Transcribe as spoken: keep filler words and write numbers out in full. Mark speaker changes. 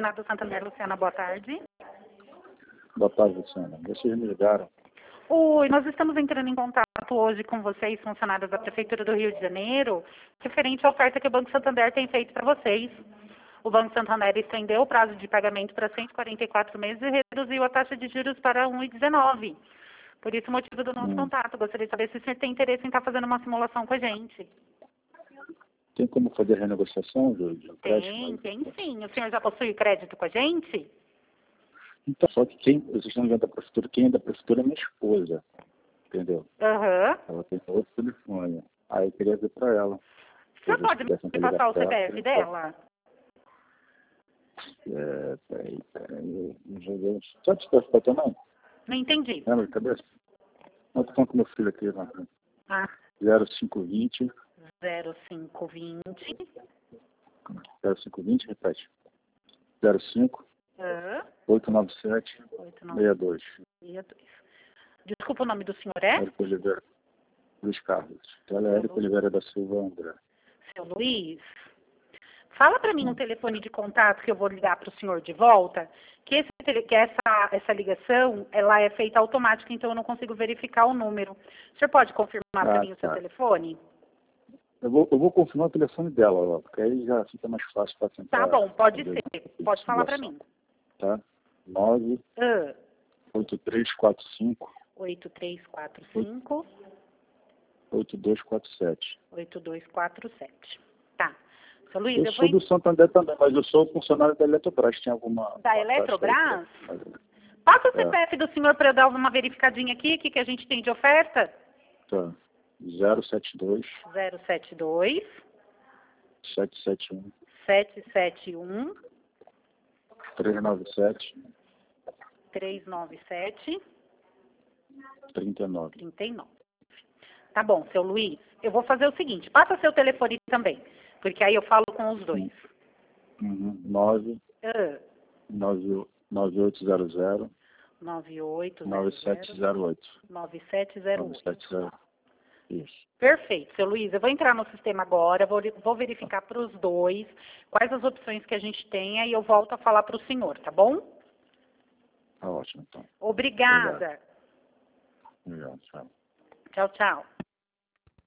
Speaker 1: Senado Santander, Luciana, boa tarde.
Speaker 2: Boa tarde, Luciana. Vocês me ligaram?
Speaker 1: Oi, nós estamos entrando em contato hoje com vocês, funcionários da Prefeitura do Rio de Janeiro, referente à oferta que o Banco Santander tem feito para vocês. O Banco Santander estendeu o prazo de pagamento para cento e quarenta e quatro meses e reduziu a taxa de juros para um vírgula dezenove. Por isso o motivo do nosso
Speaker 2: Hum.
Speaker 1: contato. Gostaria de saber se você tem interesse em estar fazendo uma simulação com a gente.
Speaker 2: Tem como fazer renegociação do, do crédito?
Speaker 1: Tem, tem sim. O senhor já possui crédito com a gente?
Speaker 2: Então, só que quem, vocês estão ligando da prefeitura, quem é da prefeitura é minha esposa, entendeu?
Speaker 1: Aham.
Speaker 2: Ela tem outro telefone. Aí eu queria ver para ela.
Speaker 1: O senhor pode me passar o C P F dela?
Speaker 2: É, peraí, peraí. Eu joguei. Sabe se está teu nome?
Speaker 1: Não entendi.
Speaker 2: Lembra de cabeça? Não, tô falando com meu filho aqui, lá.
Speaker 1: Ah,
Speaker 2: zero cinco vinte.
Speaker 1: zero cinco vinte.
Speaker 2: zero cinco vinte, repete. zero cinco.
Speaker 1: Aham.
Speaker 2: oito nove sete.
Speaker 1: oito nove
Speaker 2: seis dois.
Speaker 1: seis dois. Desculpa, o nome do senhor é?
Speaker 2: Érico Oliveira. Luiz Carlos. Ela é Érico Oliveira da Silva André.
Speaker 1: Seu Luiz, fala para mim um telefone de contato que eu vou ligar para o senhor de volta, que, esse, tele- que essa, essa ligação ela é feita automática, então eu não consigo verificar o número. O senhor pode confirmar para
Speaker 2: Ah,
Speaker 1: mim o seu
Speaker 2: tá.
Speaker 1: telefone?
Speaker 2: Eu vou, eu vou confirmar o telefone dela, ó, porque aí já fica mais fácil para tentar.
Speaker 1: Tá bom, pode
Speaker 2: fazer
Speaker 1: ser. Pode falar para
Speaker 2: ligação,
Speaker 1: mim.
Speaker 2: Tá? nove
Speaker 1: Ah,
Speaker 2: oito três quatro cinco
Speaker 1: oito três quatro cinco,
Speaker 2: oito dois quatro sete.
Speaker 1: oito dois quatro sete. Tá. Seu Luiz,
Speaker 2: Eu
Speaker 1: eu
Speaker 2: sou
Speaker 1: vou...
Speaker 2: do Santander também, mas eu sou funcionário da Eletrobras. Tem alguma.
Speaker 1: Da
Speaker 2: uma
Speaker 1: Eletrobras?
Speaker 2: taxa aí pra-
Speaker 1: Passa o
Speaker 2: É.
Speaker 1: C P F do senhor para eu dar uma verificadinha aqui, o que, que a gente tem de oferta?
Speaker 2: Tá. zero sete dois
Speaker 1: zero sete dois,
Speaker 2: sete sete um
Speaker 1: sete sete um,
Speaker 2: três nove sete
Speaker 1: três nove sete,
Speaker 2: três nove.
Speaker 1: três nove. Tá bom, seu Luiz. Eu vou fazer o seguinte, passa seu telefone também, porque aí eu falo com os dois.
Speaker 2: Uhum. nove
Speaker 1: Ah,
Speaker 2: nove oito zero zero
Speaker 1: nove oito
Speaker 2: nove
Speaker 1: zero
Speaker 2: sete
Speaker 1: zero,
Speaker 2: zero oito.
Speaker 1: nove sete zero
Speaker 2: nove
Speaker 1: oito.
Speaker 2: sete zero. Isso.
Speaker 1: Perfeito, seu Luiz. Eu vou entrar no sistema agora, vou, vou verificar para os dois quais as opções que a gente tem, aí eu volto a falar para o senhor, tá bom?
Speaker 2: Tá ótimo, então.
Speaker 1: Obrigada.
Speaker 2: Obrigado. Tchau.
Speaker 1: Tchau, tchau.